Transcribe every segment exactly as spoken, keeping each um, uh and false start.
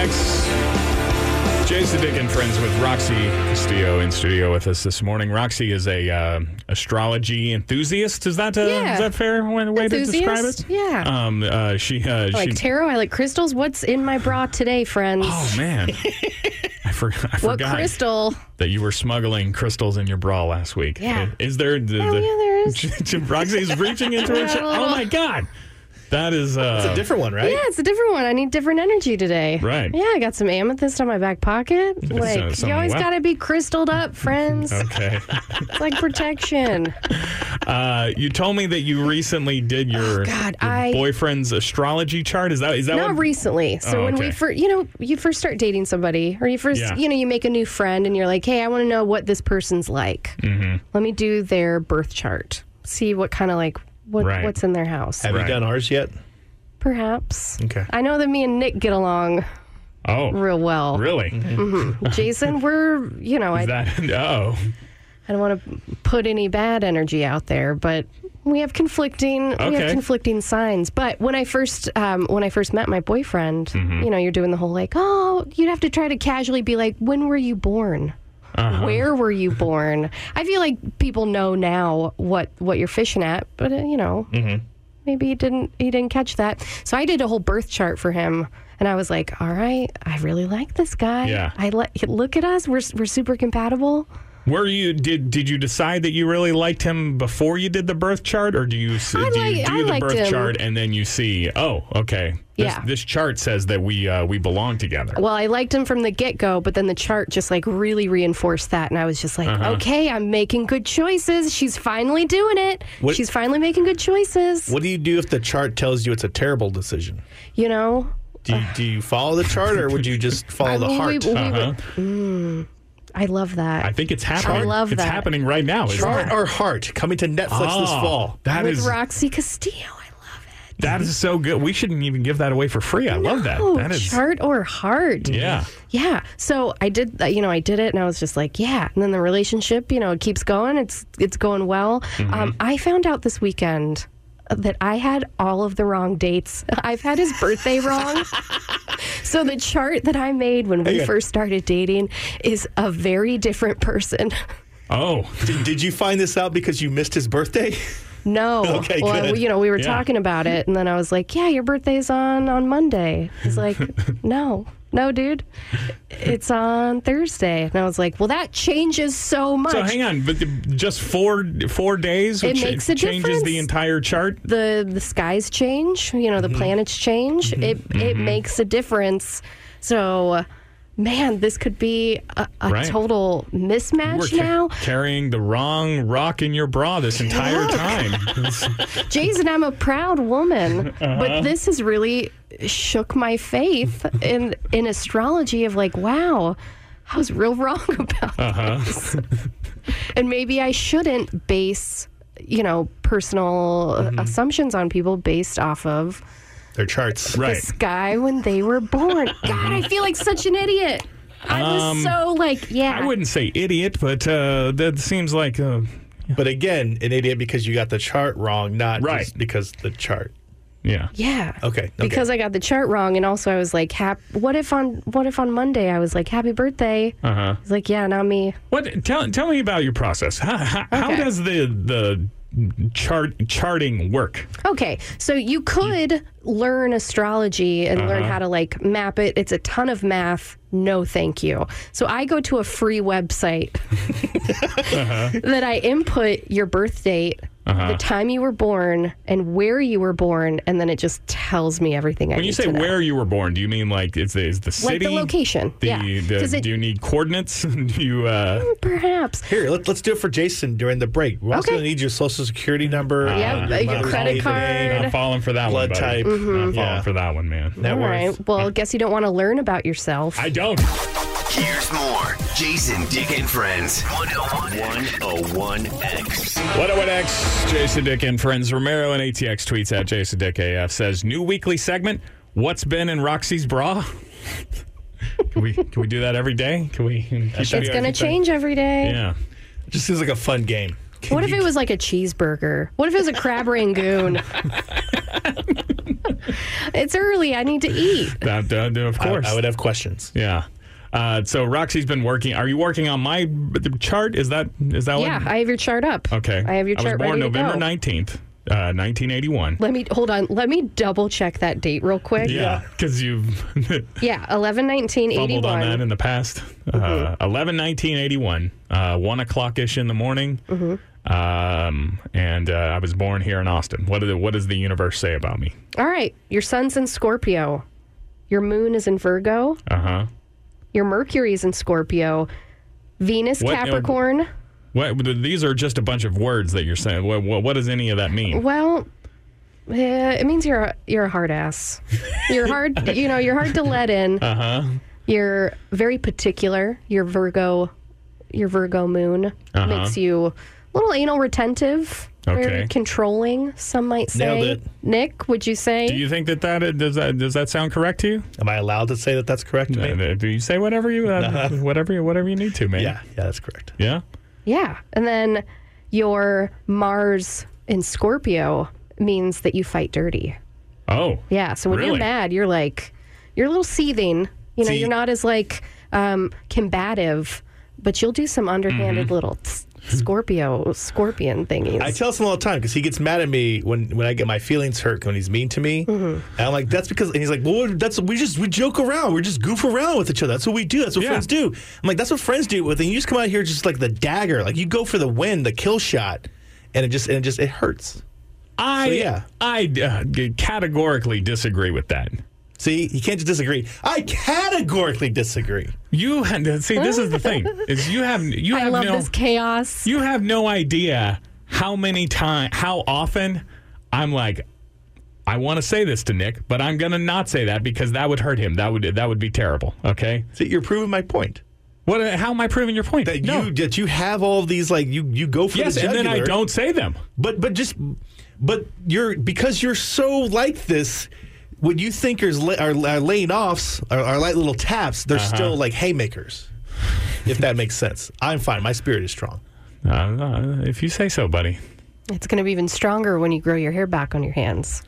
X. Jason Dick and friends with Roxy Castillo in studio with us this morning. Roxy is a uh, astrology enthusiast. Is that uh, Yeah. is that fair way Enthusiast? to describe it? Yeah. Um. Uh. She. Uh, I like she, tarot. I like crystals. What's in my bra today, friends? Oh man. I, for, I what forgot crystal? that you were smuggling crystals in your bra last week. Yeah. Is there? The, Oh, the, yeah, there is. Roxy's reaching into her. Yeah, a Oh little. my God. That is. Uh, It's a different one, right? Yeah, it's a different one. I need different energy today. Right. Yeah, I got some amethyst on my back pocket. Like, uh, some you always what? got to be crystalled up, friends. Okay. It's like protection. Uh, you told me that you recently did your, Oh, God, your I- boyfriend's astrology chart. Is that is that Not what? recently. So Oh, when okay. we first, you know, you first start dating somebody, or you first, Yeah. you know, you make a new friend, and you're like, hey, I want to know what this person's like. Mm-hmm. Let me do their birth chart. See what kind of like what Right. what's in their house. Have Right. you done ours yet? Perhaps. Okay. I know that me and Nick get along Oh, real well. really? Jason, we're, you know, I, Is that? Oh, I don't want to put any bad energy out there, but we have conflicting we Okay. have conflicting signs. But when I first um, when I first met my boyfriend, Mm-hmm. you know, you're doing the whole like, oh, you'd have to try to casually be like, when were you born? Uh-huh. Where were you born? I feel like people know now what what you're fishing at, but uh, you know, Mm-hmm. maybe he didn't he didn't catch that. So I did a whole birth chart for him. And I was like, all right, I really like this guy. Yeah. I le- look at us. We're we're super compatible. were you? Did did you decide that you really liked him before you did the birth chart, or do you s- I do you like- do I the liked birth him. chart and then you see? Oh, okay. This, Yeah. This chart says that we uh, we belong together. Well, I liked him from the get-go, but then the chart just like really reinforced that. And I was just like, Uh-huh. okay, I'm making good choices. She's finally doing it. What- She's finally making good choices. What do you do if the chart tells you it's a terrible decision? You know? Do you, do you follow the chart or would you just follow I the mean, heart? we- we- Uh-huh. Mm, I love that. I think it's happening. I love it's that. happening right now. Isn't Chart it? or heart coming to Netflix this Oh, fall. That With is Roxy Castillo. I love it. that is so good. We shouldn't even give that away for free. I love that. Oh, That is chart or heart. yeah. Yeah. So I did, uh, you know, I did it and I was just like, yeah. And then the relationship, you know, it keeps going. It's it's going well. Mm-hmm. Um, I found out this weekend that I had all of the wrong dates. I've had his birthday wrong. So the chart that I made when we Hang on. first started dating is a very different person. Oh, Did, did you find this out because you missed his birthday? No. Okay, well, good. we- you know, we were Yeah. talking about it, and then I was like, yeah, your birthday's on on Monday. He's like, no. No, dude. It's on Thursday. And I was like, well, that changes so much. so hang on, but the, just four four days It cha- makes a changes difference. the entire chart. the the skies change, you know, the Mm-hmm. planets change. It it makes a difference. So, man, this could be a, a Right. total You were mismatch ca- now. carrying the wrong rock in your bra this entire time. Jason, I'm a proud woman, Uh-huh. but this has really shook my faith in in astrology of like, wow, I was real wrong about Uh-huh. this. And maybe I shouldn't base, you know, personal Mm-hmm. assumptions on people based off of Their charts. Right. the sky when they were born. God, I feel like such an idiot. I was Um, so like, yeah. I wouldn't say idiot, but uh, that seems like uh, But again, an idiot because you got the chart wrong, not Right. just because the chart. yeah. Yeah. Okay, okay. Because I got the chart wrong, and also I was like, hap- "What if on what if on Monday I was like, happy birthday?" Uh huh. He's like, "Yeah, not me." What? Tell tell me about your process. How, how, how Okay. does the the chart charting work? Okay, so you could learn astrology and learn how to like map it. It's a ton of math. No, thank you. So I go to a free website that I input your birth date, Uh-huh. the time you were born, and where you were born, and then it just tells me everything I When need you say to know. where you were born, do you mean like is the is the Like city? the location, The, yeah. the- 'Cause it- do you need coordinates? do you? Uh, Perhaps. Here, let, let's do it for Jason during the break. We're also Okay. going to need your social security number, Yep, uh, your mother's credit name, card. not falling for that blood one, buddy. type. Not falling Yeah. for that one, man. Net All worth. right. Well, guess you don't want to learn about yourself. I don't. Here's more. Jason, Dick, and Friends. one oh one X. What up, what X? Jason Dick and friends. Romero and A T X tweets at Jason Dick A F says new weekly segment. What's been in Roxy's bra? Can we can we do that every day? Can we? Keep that It's every going to day? change every day. Yeah. It just seems like a fun game. What if it was like a cheeseburger? What if it was a crab rangoon? It's early. I need to eat. That, uh, of I, course. I would have questions. Yeah. Uh, so Roxy's been working. Are you working on my chart? Is that is that Yeah, what? I have your chart up. Okay. I have your I chart was born ready to November go. nineteenth, uh, nineteen eighty-one. Let me hold on. Let me double check that date real quick. Yeah, because you've Yeah, eleven nineteen fumbled on that eighty-one. in the past. Uh, eleven nineteen eighty-one, uh, one o'clock ish in the morning. Mm-hmm. Um, and uh, I was born here in Austin. What, do the, what does the universe say about me? All right, your sun's in Scorpio. Your moon is in Virgo. Uh huh. Your Mercury is in Scorpio. Venus, What- Capricorn. What, these are just a bunch of words that you're saying. What, what, what does any of that mean? Well, eh, it means you're a, you're a hard ass. You're hard, you know, you're hard to let in. Uh huh. You're very particular. Your Virgo, your Virgo moon Uh-huh. makes you a little anal retentive, Okay. very controlling. Some might say. Nailed it. Nick, would you say? Do you think that that does that does that sound correct to you? Am I allowed to say that that's correct to me? Uh, do you say whatever you uh, whatever you- whatever you need to, man? Yeah, yeah, that's correct. Yeah. Yeah, and then your Mars in Scorpio means that you fight dirty. Oh. Yeah, so when Really? you're mad, you're like, you're a little seething. You know, See- you're not as like um, combative, but you'll do some underhanded Mm-hmm. little tss, Scorpio, scorpion thingies. I tell him all the time because he gets mad at me when, when I get my feelings hurt when he's mean to me. Mm-hmm. And I'm like, that's because, and he's like, well, that's we just we joke around, we just goof around with each other. That's what we do. That's what Yeah. friends do. I'm like, that's what friends do. But then you just come out here just like the dagger, like you go for the win, the kill shot, and it just and it just it hurts. I So, yeah. I uh, categorically disagree with that. See, you can't just disagree. I categorically disagree. You had see. This is the thing: is you have you I have love no this chaos. you have no idea how many times, how often I'm like, I want to say this to Nick, but I'm gonna not say that because that would hurt him. That would that would be terrible. Okay. See, you're proving my point. What? How am I proving your point? That no. you that you have all of these like you you go for Yes, the and jugular, then I don't say them. But but just but you're because you're so like this. What you think are, are, are laying offs are, are like little taps. They're Uh-huh. still like haymakers. If that makes sense. I'm fine. My spirit is strong. Uh, uh, if you say so, buddy. It's going to be even stronger when you grow your hair back on your hands.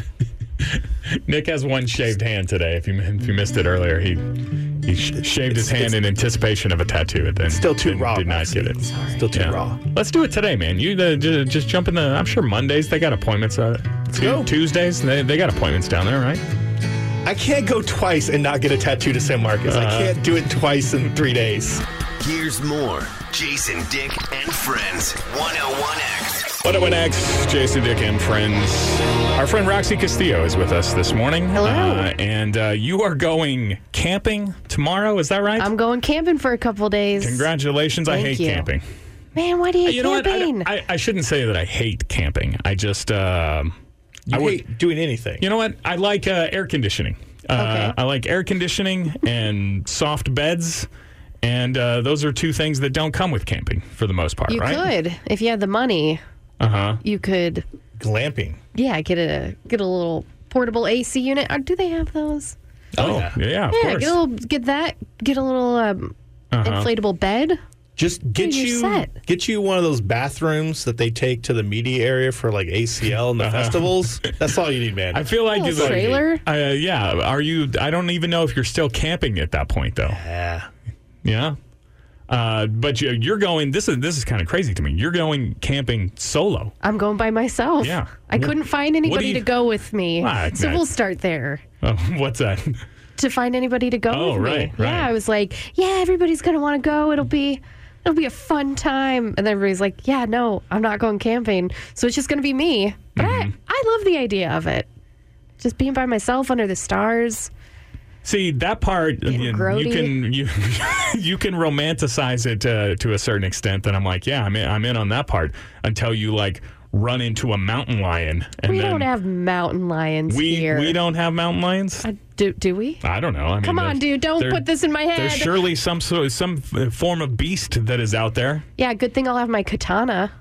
Nick has one shaved hand today. If you if you missed it earlier, he he sh- shaved his hand in anticipation of a tattoo. But then Still too did, raw. Did not Maxie. get it. Still too Yeah. raw. Let's do it today, man. You uh, j- just jump in the. I'm sure Mondays they got appointments. Uh, Tu- go. Tuesdays they they got appointments down there, right? I can't go twice and not get a tattoo to San Marcos. I Uh-huh. can't do it twice in three days. Here's more Jason, Dick, and Friends. one oh one X. What up, X? Jason, Dick, and friends. Our friend Roxy Castillo is with us this morning. Hello. Uh, and uh, you are going camping tomorrow. Is that right? I'm going camping for a couple days. Congratulations. I Thank hate you. camping. Man, why do you hate You know what? camping? I, I, I shouldn't say that I hate camping. I just, um You I would, hate doing anything. you know what? I like uh, air conditioning. Uh, Okay. I like air conditioning and soft beds, and uh, those are two things that don't come with camping for the most part, you right? could, if you had the money, Uh huh. you could, Glamping. yeah, get a get a little portable A C unit. Or do they have those? Oh, yeah. yeah, yeah, of Yeah, course. get a little, get that, get a little um, Uh-huh. inflatable bed. Just get You're you set. get you one of those bathrooms that they take to the media area for like A C L and the festivals. That's all you need, man. Uh-huh. I feel like Little it's like- trailer? Uh, yeah. Are you? I don't even know if you're still camping at that point, though. yeah. Yeah. Uh, but you, you're going. This is this is kind of crazy to me. You're going camping solo. I'm going by myself. Yeah. I What- couldn't find what do anybody you- to go with me. Ah, so that- we'll start there. Oh, what's that? To find anybody to go Oh, with me. right, right. Yeah, I was like, yeah, everybody's gonna want to go. It'll be, it'll be a fun time. And then everybody's like, yeah, no, I'm not going camping. So it's just gonna be me. But Mm-hmm. I, I love the idea of it. Just being by myself under the stars. See that part, you, you grody. can you you can romanticize it uh, to a certain extent. That I'm like, yeah, I'm in, I'm in on that part until you like run into a mountain lion, and We then don't have mountain lions we here. we don't have mountain lions. Uh, do do we? I don't know. I mean, Come on, there's- dude! Don't there- put this in my head. There's surely some sort some f- form of beast that is out there. Yeah, good thing I'll have my katana.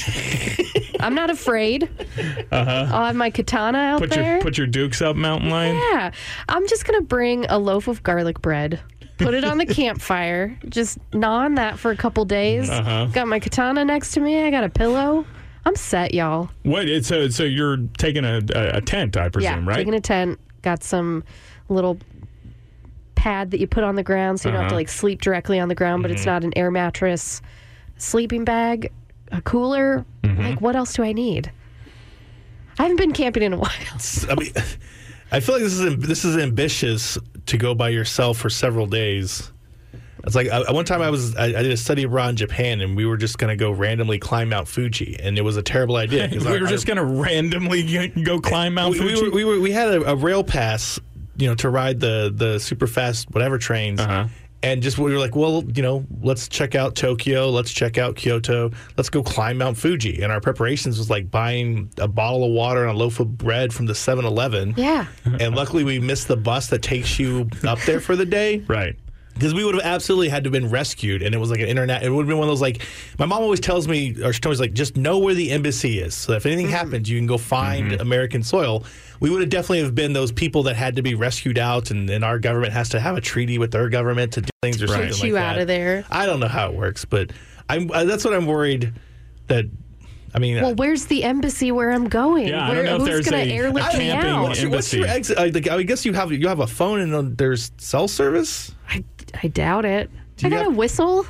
I'm not afraid. Uh-huh. I'll have my katana out Put there. your put your dukes up, mountain lion. Yeah, I'm just gonna bring a loaf of garlic bread, put it on the campfire, just gnaw on that for a couple days. Uh-huh. Got my katana next to me. I got a pillow. I'm set, y'all. What? It's so so you're taking a, a, a tent, I presume, yeah, right? taking a tent. Got some little pad that you put on the ground so you don't have to Uh-huh. like sleep directly on the ground, but it's not an air mattress. Sleeping bag, a cooler. Mm-hmm. Like, what else do I need? I haven't been camping in a while. I mean, I feel like this is this is ambitious to go by yourself for several days. It's like I, one time I was I, I did a study abroad in Japan, and we were just going to go randomly climb Mount Fuji, and it was a terrible idea. 'cause we our- were just our- going to randomly g- go climb Mount we, we, Fuji. were, we were we had a, a rail pass, you know, to ride the the super fast whatever trains. Uh-huh. And just we were like, well, you know, let's check out Tokyo, let's check out Kyoto, let's go climb Mount Fuji. And our preparations was like buying a bottle of water and a loaf of bread from the seven eleven. Yeah. And luckily we missed the bus that takes you up there for the day. Right. Because we would have absolutely had to have been rescued, and it was like an internet. It would have been one of those like my mom always tells me, or she tells me like, just know where the embassy is, so if anything happens, you can go find Mm-hmm. American soil. We would have definitely have been those people that had to be rescued out, and, and our government has to have a treaty with their government to do things or something Get like you that. out of there. I don't know how it works, but I'm uh, that's what I'm worried that. I mean, Well, where's the embassy where I'm going? Yeah, I where, don't know if who's there's going to a- airlift a me camping out? what's your, what's your embassy. exit? I, like, I guess you have you have a phone and then there's cell service. I, I doubt it. Do I you got have- a whistle.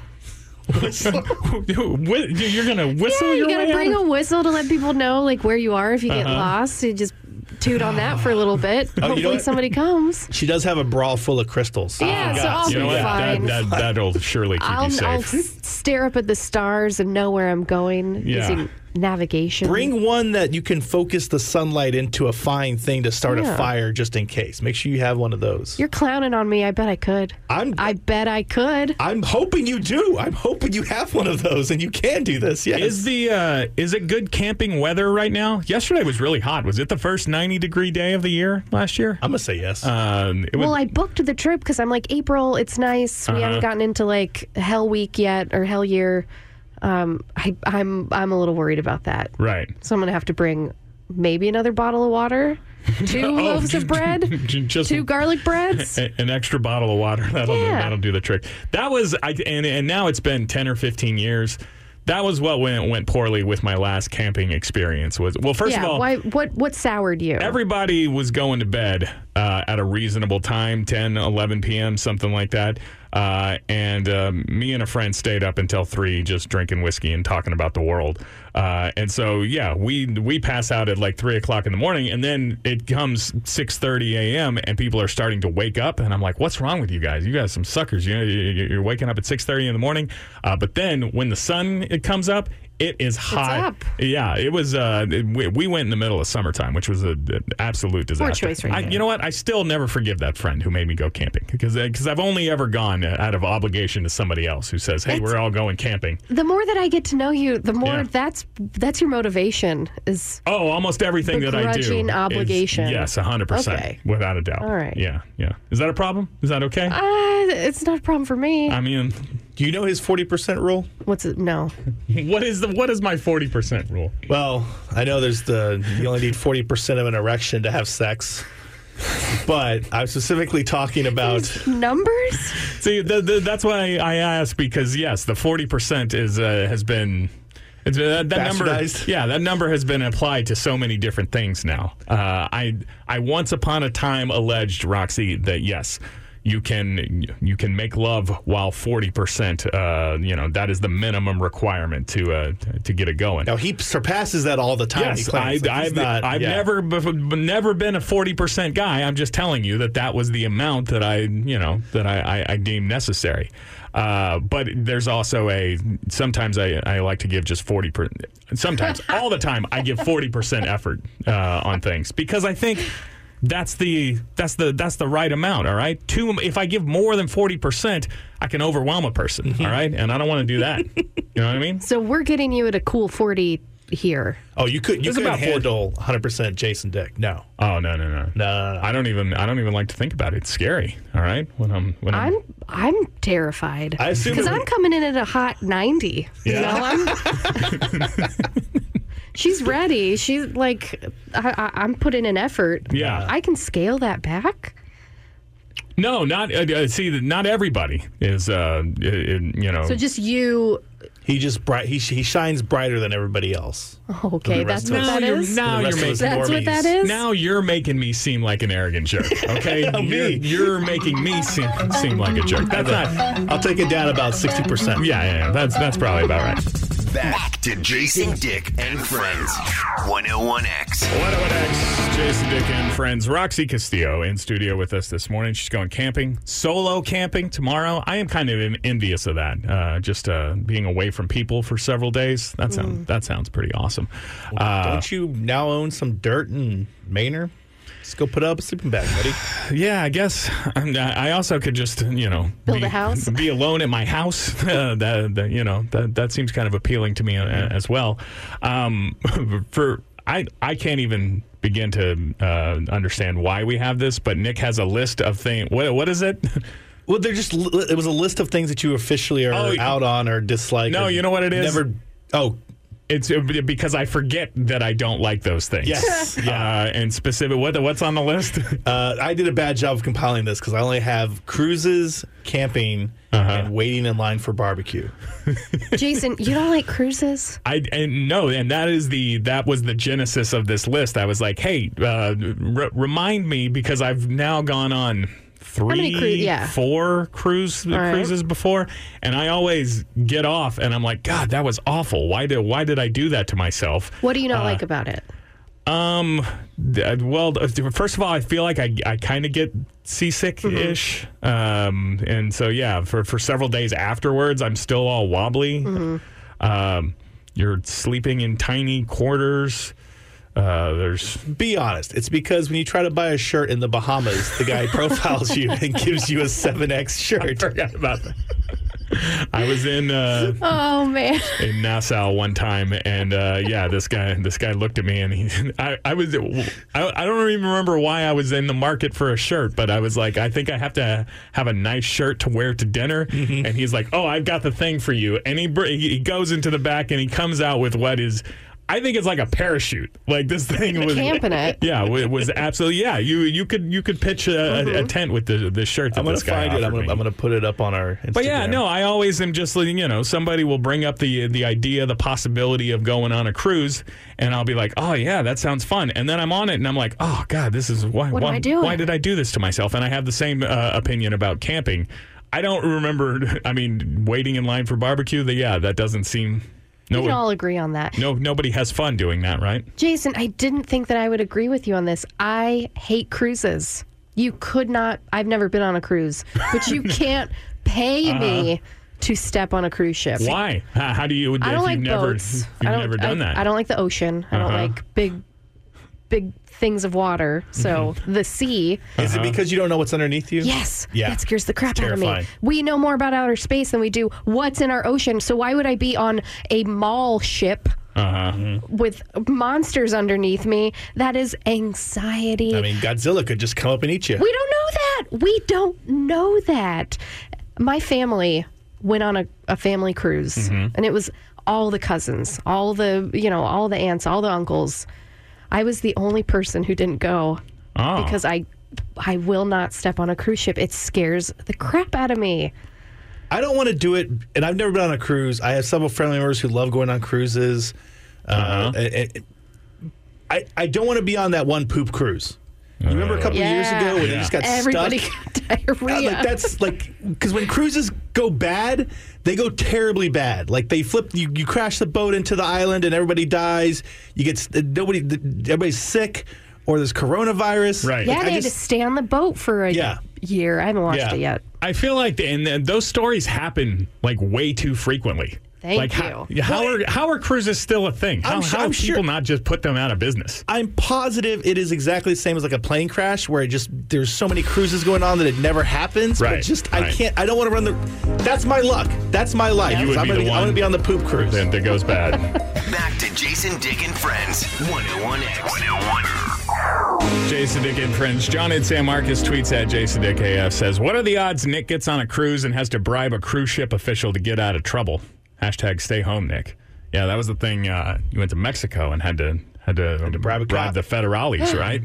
Whi- You're going to whistle Yeah, you your got way to bring out? a whistle to let people know like where you are if you get Uh-huh. lost. You just toot on that for a little bit. know Hopefully what? somebody comes. She does have a bra full of crystals. Yeah, so God. I'll You know be what? fine. That, that, that'll surely keep I'll, you I'll safe. s- stare up at the stars and know where I'm going Yeah. using navigation. Bring one that you can focus the sunlight into a fine thing to start Yeah. a fire just in case. Make sure you have one of those. You're clowning on me. I bet I could. I'm I bet I could. I'm hoping you do. I'm hoping you have one of those and you can do this. Yes. Is the uh, is it good camping weather right now? Yesterday was really hot. Was it the first ninety degree day of the year last year? I'm gonna say yes. Um, it was, Well, I booked the trip because I'm like, April, it's nice. We Uh-huh. haven't gotten into like Hell Week yet or Hell Year. Um, I, I'm I'm a little worried about that. right. So I'm gonna have to bring maybe another bottle of water, two Oh, loaves of bread, just two garlic breads. a- an extra bottle of water. That'll do, Yeah. that'll do the trick. That was I and and now it's been ten or fifteen years. That was what went went poorly with my last camping experience. Was well, first yeah. of all, Why? What? What soured you? everybody was going to bed uh, at a reasonable time, ten, eleven p.m., something like that. Uh, and um, me and a friend stayed up until three just drinking whiskey and talking about the world. Uh, and so, yeah, we we pass out at like three o'clock in the morning, and then it comes six thirty a.m., and people are starting to wake up. And I'm like, what's wrong with you guys? You guys are some suckers. You know, you- you're waking up at six thirty in the morning. Uh, but then when the sun it comes up, it is hot. up. Yeah, it was. Uh, it- we, we went in the middle of summertime, which was an absolute disaster. choice right I, there. you know what? I still never forgive that friend who made me go camping because because I've only ever gone out of obligation to somebody else who says, "Hey, It's- we're all going camping." The more that I get to know you, the more Yeah. that's that's your motivation. Is Oh, almost everything that I do. Begrudging is- obligation. yes, a hundred percent, Okay. without a doubt. All right. Yeah, yeah. Is that a problem? Is that okay? uh, it's not a problem for me. I mean, do you know his forty percent rule? What's it? No. what is the what is my forty percent rule? Well, I know there's the you only need forty percent of an erection to have sex. But I'm specifically talking about Numbers? See, the, the, that's why I asked because yes, the forty percent is uh, has been. It's, uh, that number, Bastardized? yeah, that number has been applied to so many different things now. Uh, I I once upon a time alleged, Roxy, that yes, you can you can make love while forty percent. Uh, you know that is the minimum requirement to uh, to get it going. now he surpasses that all the time. Yes, he claims. I, Like, he's I've, not- I've yeah. never bef- never been a forty percent guy. I'm just telling you that that was the amount that I, you know, that I, I, I deemed necessary. Uh, but there's also a, sometimes I, I like to give just forty percent. Sometimes, all the time, I give forty percent effort uh, on things because I think that's the that's the that's the right amount. All right, two. If I give more than forty percent, I can overwhelm a person. All right, and I don't want to do that. You know what I mean? So we're getting you at a cool forty here. Oh, you could you It's could about forty. handle one hundred percent Jason Dick. No. Oh no no no No, no, no. I don't even I don't even like to think about it. It's scary. All right, when I'm when I'm, I'm I'm terrified I assume because it I'm would- coming in at a hot ninety. You Yeah. know, I'm. She's ready. She's like, I, I, I'm putting in effort. Yeah. I can scale that back. no not uh, uh, see not everybody is uh i- i- you know So just you He just bright. He he shines brighter than everybody else. Okay, that's what that is. Now you're making That's what that is. now you're making me seem like an arrogant jerk. Okay, you're, you're making me seem seem like a jerk. That's not. I'll take it down about sixty percent. Yeah, yeah, yeah. That's that's probably about right. Back to Jason, Dick, and Friends. one oh one X. one oh one X, Jason, Dick, and Friends. Roxy Castillo in studio with us this morning. She's going camping, solo camping tomorrow. I am kind of envious of that. Uh, just uh, being away from people for several days. That sounds mm. that sounds pretty awesome. Uh, Don't you now own some dirt in Manor? Let's go put up a sleeping bag, buddy. Yeah, I guess. I also could just, you know, build be, a house, be alone at my house. Uh, that, that, you know, that that seems kind of appealing to me uh, as well. Um, for I, I can't even begin to uh, understand why we have this, but Nick has a list of things. What what is it? Well, they're just. It was a list of things that you officially are oh, out on or dislike. No, or you know what it is. Never. Oh. It's because I forget that I don't like those things. Yes. Yeah. Uh, and specific, what what's on the list? uh, I did a bad job of compiling this because I only have cruises, camping, uh-huh. and waiting in line for barbecue. Jason, you don't like cruises? I and no, and that is the that was the genesis of this list. I was like, hey, uh, r- remind me because I've now gone on. Three, cru- yeah. four cruise All cruises right. before, and I always get off, and I'm like, God, that was awful. Why did why did I do that to myself? What do you not uh, like about it? Um, well, first of all, I feel like I I kind of get seasick-ish, mm-hmm. um, and so yeah, for for several days afterwards, I'm still all wobbly. Mm-hmm. Um, you're sleeping in tiny quarters. Uh, there's be honest. It's because when you try to buy a shirt in the Bahamas, the guy profiles you and gives you a seven X shirt. I forgot about that. I was in uh, oh man in Nassau one time, and uh, yeah, this guy this guy looked at me, and he I, I was I, I don't even remember why I was in the market for a shirt, but I was like, I think I have to have a nice shirt to wear to dinner, mm-hmm. and he's like, oh, I've got the thing for you, and he he goes into the back and he comes out with what is. I think it's like a parachute. Like this thing was camping it. Yeah, it was absolutely. Yeah, you you could you could pitch a, mm-hmm. a, a tent with the the shirt that I'm gonna this guy find it. I'm gonna, me. I'm gonna put it up on our Instagram. But yeah, no, I always am just you know somebody will bring up the the idea, the possibility of going on a cruise, and I'll be like, oh yeah, that sounds fun, and then I'm on it, and I'm like, oh god, this is why what why, am I doing? why did I do this to myself? And I have the same uh, opinion about camping. I don't remember. I mean, waiting in line for barbecue. The, yeah, that doesn't seem. We No, can all agree on that. No, nobody has fun doing that, right? Jason, I didn't think that I would agree with you on this. I hate cruises. You could not. I've never been on a cruise, but you can't pay uh-huh. me to step on a cruise ship. Why? How, how do you? I don't like never, boats. You've I don't, never done I, that. I don't like the ocean. I don't uh-huh. like big, big things of water. So mm-hmm. the sea. Is uh-huh. it because you don't know what's underneath you? Yes. Yeah. That scares the crap It's out of me. terrifying. We know more about outer space than we do what's in our ocean. So why would I be on a mall ship uh-huh. with monsters underneath me? That is anxiety. I mean, Godzilla could just come up and eat you. We don't know that. We don't know that. My family went on a, a family cruise, mm-hmm. and it was all the cousins, all the, you know, all the aunts, all the uncles. I was the only person who didn't go oh. because I I will not step on a cruise ship. It scares the crap out of me. I don't want to do it, and I've never been on a cruise. I have several family members who love going on cruises. Uh-huh. Uh, and, and I I don't want to be on that one poop cruise. You remember a couple yeah. of years ago when yeah. they just got Everybody stuck? got diarrhea. Like that's like because when cruises go bad, they go terribly bad. Like they flip, you, you crash the boat into the island and everybody dies. You get nobody, everybody's sick, or there's coronavirus. Right. Yeah, like, they I had just, to stay on the boat for a Yeah. year. I haven't watched Yeah. it yet. I feel like the, and the, those stories happen like way too frequently. Thank like, you. How, how are how are cruises still a thing? How, I'm sure- how I'm have people sure- not just put them out of business? I'm positive it is exactly the same as like a plane crash where it just there's so many cruises going on that it never happens. Right, But just I right. can't. I don't want to run the. That's my luck. That's my life. You would I'm be gonna the I'm one gonna be on the poop cruise. Then that goes bad. Back to Jason, Dick, and Friends. one oh one X. one oh one. Jason Dick and Friends. John in San Marcos tweets at Jason Dick A F says, "What are the odds Nick gets on a cruise and has to bribe a cruise ship official to get out of trouble? Hashtag stay home, Nick." Yeah, that was the thing. Uh, you went to Mexico and had to had to, to bribe a cop. the federales, right?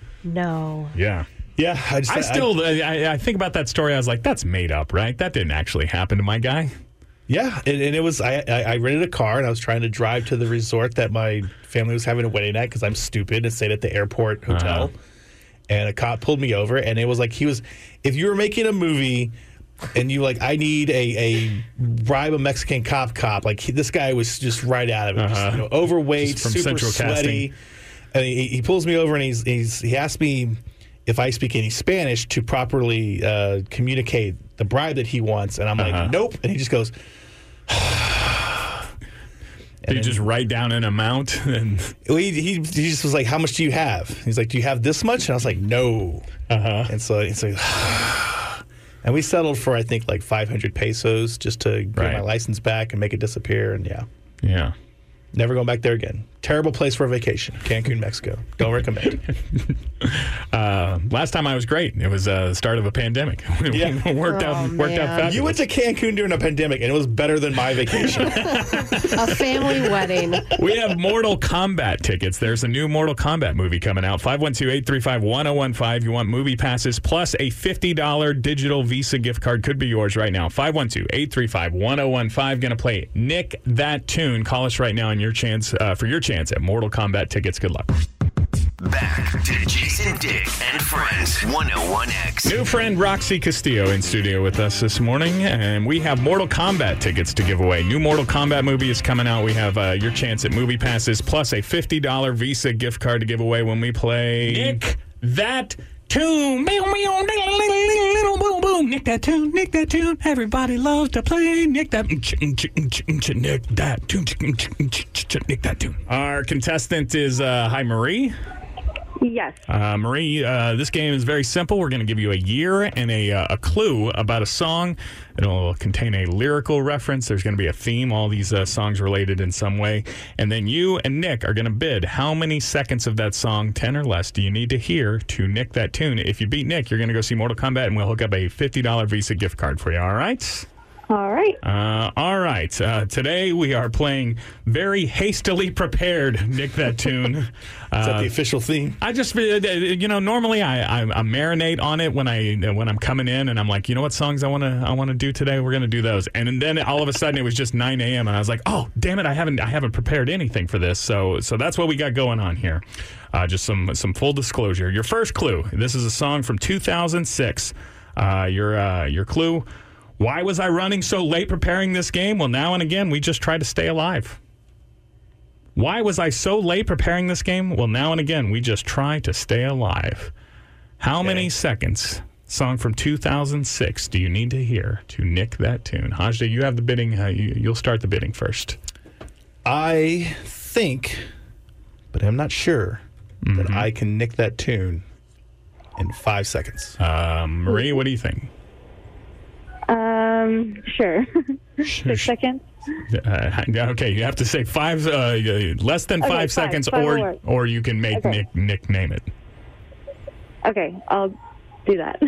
No. Yeah. Yeah, I just I still, I, I think about that story. I was like, that's made up, right? That didn't actually happen to my guy. Yeah, and, and it was. I, I I rented a car and I was trying to drive to the resort that my family was having a wedding at because I'm stupid and stayed at the airport hotel. Uh-huh. And a cop pulled me over, and it was like he was. If you were making a movie, and you like, I need a a bribe a Mexican cop cop. Like he, this guy was just right out of it, Uh-huh. just, you know, overweight, Just from super Central sweaty. Casting. And he, he pulls me over and he's he's he asked me if I speak any Spanish to properly uh, communicate the bribe that he wants, and I'm Uh-huh. like, nope. And he just goes. Did you just write down an amount? And Well, he, he he just was like, "How much do you have?" He's like, "Do you have this much?" And I was like, "No." uh-huh. And so it's like, and we settled for I think like five hundred pesos just to get Right. my license back and make it disappear. And yeah, Yeah. never going back there again. Terrible place for a vacation, Cancun, Mexico. Don't recommend. Uh, last time I was great. It was uh, the start of a pandemic. Yeah. worked out. Oh, Worked out man. fabulous. You went to Cancun during a pandemic, and it was better than my vacation. A family wedding. We have Mortal Kombat tickets. There's a new Mortal Kombat movie coming out. five one two, eight three five, one oh one five. You want movie passes plus a fifty dollars digital Visa gift card. Could be yours right now. five one two, eight three five, one oh one five. Going to play Nick That Tune. Call us right now and your chance uh, for your chance at Mortal Kombat tickets. Good luck. Back to Jason Dick and Friends one oh one X. New friend Roxy Castillo in studio with us this morning, and we have Mortal Kombat tickets to give away. New Mortal Kombat movie is coming out. We have uh, your chance at movie passes plus a fifty dollars Visa gift card to give away when we play Nick That Tune. Nick That Tune. Nick That Tune. Everybody loves to play Nick That Nick That Tune. Nick That Tune. Our contestant is uh, hi Marie. Yes. Uh, Marie, uh, this game is very simple. We're going to give you a year and a, uh, a clue about a song. It'll contain a lyrical reference. There's going to be a theme, all these uh, songs related in some way. And then you and Nick are going to bid how many seconds of that song, ten or less, do you need to hear to Nick That Tune? If you beat Nick, you're going to go see Mortal Kombat, and we'll hook up a fifty dollars Visa gift card for you, all right? All right. Uh, all right. Uh, today we are playing very hastily prepared Nick That Tune. Is that Uh, the official theme? I just, uh, you know, normally I, I, I marinate on it when I when I'm coming in, and I'm like, you know what songs I want to I want to do today? We're gonna do those, and then all of a sudden it was just nine a.m. and I was like, oh, damn it, I haven't I haven't prepared anything for this. So so that's what we got going on here. Uh, just some some full disclosure. Your first clue. This is a song from two thousand six. Uh, your uh, your clue. Why was I running so late preparing this game? Well, now and again we just try to stay alive. Why was I so late preparing this game? Well, now and again, we just try to stay alive. How Okay. many seconds, song from two thousand six, do you need to hear to Nick That Tune? Hajda, you have the bidding. Uh, you, you'll start the bidding first. I think, but I'm not sure, that I can nick that tune in five seconds. Um, Marie, what do you think? Um. Sure. Six seconds. Uh, okay, you have to say five, uh, less than Okay, five five. seconds, Five will or work. or you can make Okay. Nick Nick name it. Okay, I'll do that.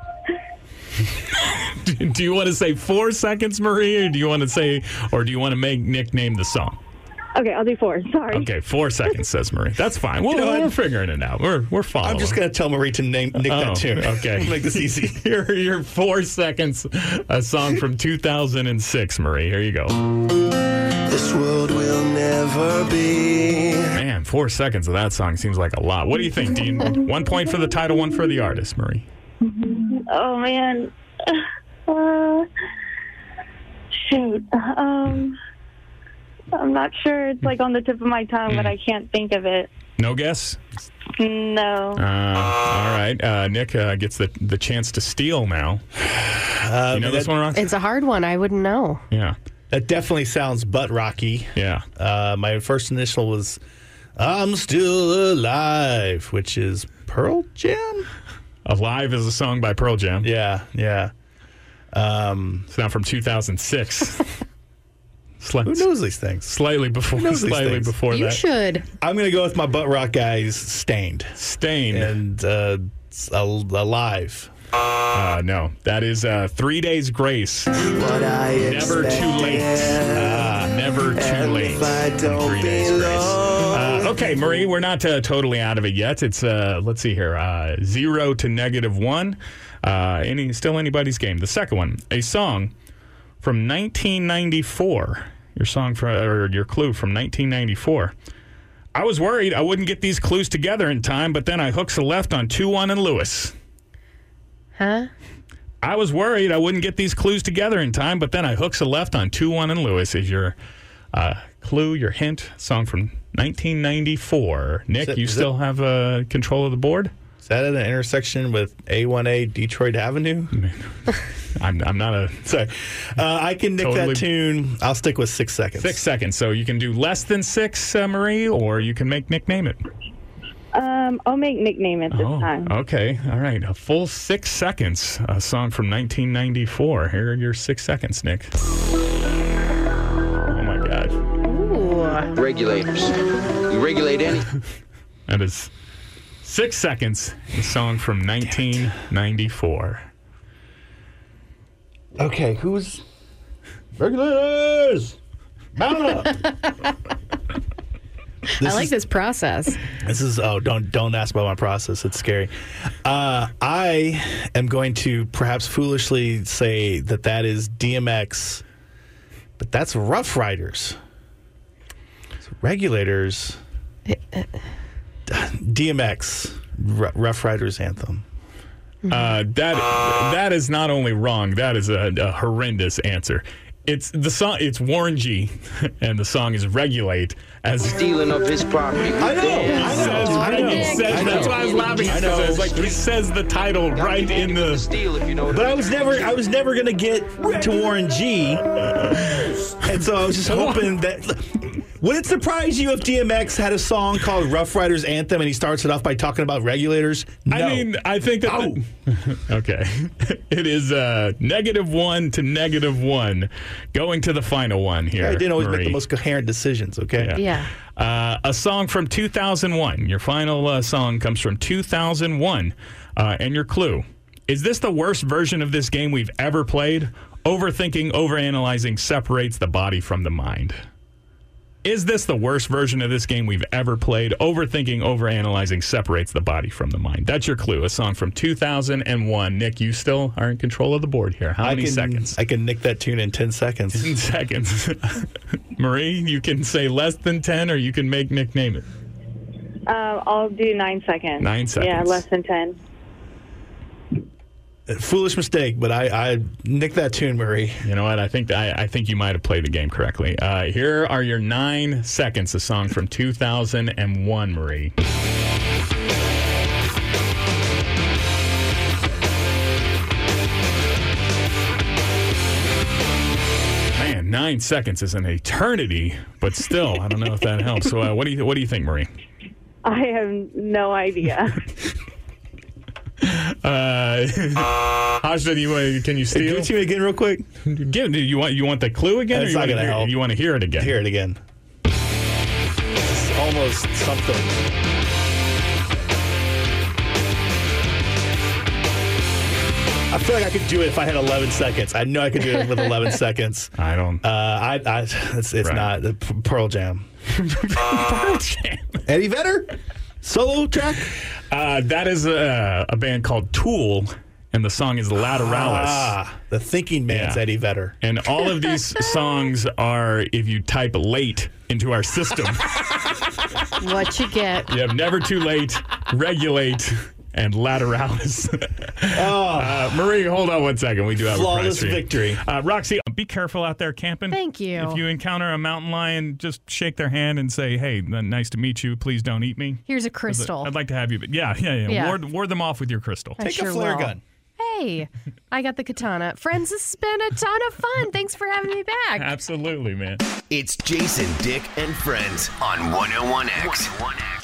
Do you want to say four seconds, Marie, or do you want to say, or do you want to make Nick name the song? Okay, I'll do four. Sorry. Okay, four seconds, says Marie. That's fine. We're, You know what? we're figuring it out. We're we're following. I'm just going to tell Marie to name nick Oh, that tune. okay. Make this easy. Your your four seconds, a song from two thousand six, Marie. Here you go. This world will never be. Man, four seconds of that song seems like a lot. What do you think? Do you one point for the title, one for the artist, Marie? Oh man. Uh, shoot. Um. I'm not sure. It's like on the tip of my tongue, but I can't think of it. No guess. No. Uh, all right. Uh, Nick uh, gets the the chance to steal now. Uh, You know this that, one, Rox? It's a hard one. I wouldn't know. Yeah. that definitely sounds butt rocky. Yeah. Uh, my first initial was I'm Still Alive, which is Pearl Jam? Alive is a song by Pearl Jam. Yeah, yeah. Um, It's now from two thousand six. Sli- who knows these things? Slightly before, knows these slightly things? before You that. should. I'm going to go with my butt rock guys, Stained. Stained. And uh, s- Al- Alive. Uh, no, that is uh, Three Days Grace. What I Never too late. Ah, never too And late. if I from don't Three Days Grace. belong. Uh, okay, Marie, we're not uh, totally out of it yet. It's uh, let's see here, uh, zero to negative one. Uh, any still anybody's game. The second one, a song from nineteen ninety-four. Your song for, or your clue from nineteen ninety-four. I was worried I wouldn't get these clues together in time, but then I hooks a left on two one and Lewis. Huh? I was worried I wouldn't get these clues together in time, but then I hooks a left on two one and Lewis is your uh, clue, your hint. Song from nineteen ninety-four. Nick, that, you still that, have uh, control of the board? Is that at an intersection with A one A Detroit Avenue? I'm, I'm not a... Sorry. Uh, I can nick Totally- that tune. I'll stick with six seconds. Six seconds. So you can do less than six, uh, Marie, or you can make Nick name it. Um, I'll make nickname it this Oh, time. okay. All right. A full six seconds. A song from nineteen ninety-four. Here are your six seconds, Nick. Oh, my God. Ooh. Regulators. You regulate any? That is six seconds. A song from nineteen ninety-four. Okay, who's regulators? Mount up. I like this process. This is oh don't don't ask about my process. It's scary. Uh, I am going to perhaps foolishly say that that is D M X, but that's Rough Riders. So regulators. D M X, R- Rough Riders anthem. Uh, that that is not only wrong. That is a, a horrendous answer. It's the song. It's Warren G, and the song is "Regulate." As Stealing of his property. I know, I says, know, I know. he says- I know. That's why I was laughing. I know. It's like he says the title right in the. Steal if you know what But I was never, I was never gonna get to Warren G, and so I was just hoping that. Would it surprise you if D M X had a song called "Rough Riders Anthem" and he starts it off by talking about regulators? No. I mean, I think that. Oh. Okay, it is uh, negative one to negative one, going to the final one here. I didn't always Marie. make the most coherent decisions. Okay. Yeah. Yeah. Uh, a song from two thousand one. Your final uh, song comes from two thousand one. Uh, and your clue. Is this the worst version of this game we've ever played? Overthinking, overanalyzing separates the body from the mind. Is this the worst version of this game we've ever played? Overthinking, overanalyzing separates the body from the mind. That's your clue. A song from two thousand one. Nick, you still are in control of the board here. How I many can, seconds? I can nick that tune in ten seconds. ten seconds. Marie, you can say less than ten or you can make Nick name it. Um, I'll do nine seconds. Nine seconds. Yeah, less than ten. Foolish mistake, but I, I nicked that tune, Marie. You know what? I think I, I think you might have played the game correctly. Uh, here are your nine seconds. A song from two thousand one, Marie. Man, nine seconds is an eternity, but still, I don't know if that helps. So, uh, what do you what do you think, Marie? I have no idea. Uh, Hasha, do you want, can you Hey, steal? give it to me again, real quick. Give, do you want you want the clue again, That's or you not want, to gonna hear, help. you want to hear it again? Hear it again. It's almost something. I feel like I could do it if I had eleven seconds. I know I could do it with eleven seconds. I don't. Uh, I, I, it's, it's Right. not the P- Pearl Jam. Pearl Jam. Eddie Vedder, solo track. Uh, that is a, a band called Tool, and the song is Lateralis. Ah, the thinking man's Yeah. Eddie Vedder. And all of these songs are if you type late into our system. What you get. You have Never Too Late, Regulate, and Lateralis. uh, Marie, hold on one second. We do have Flawless a prize for you. victory. Uh, Roxy, be careful out there camping. Thank you. If you encounter a mountain lion, just shake their hand and say, hey, nice to meet you. Please don't eat me. Here's a crystal. I'd like to have you. But yeah, yeah, yeah. Yeah. Ward, ward them off with your crystal. I Take sure a flare will. gun. Hey, I got the katana. Friends, this has been a ton of fun. Thanks for having me back. Absolutely, man. It's Jason, Dick, and Friends on one oh one X.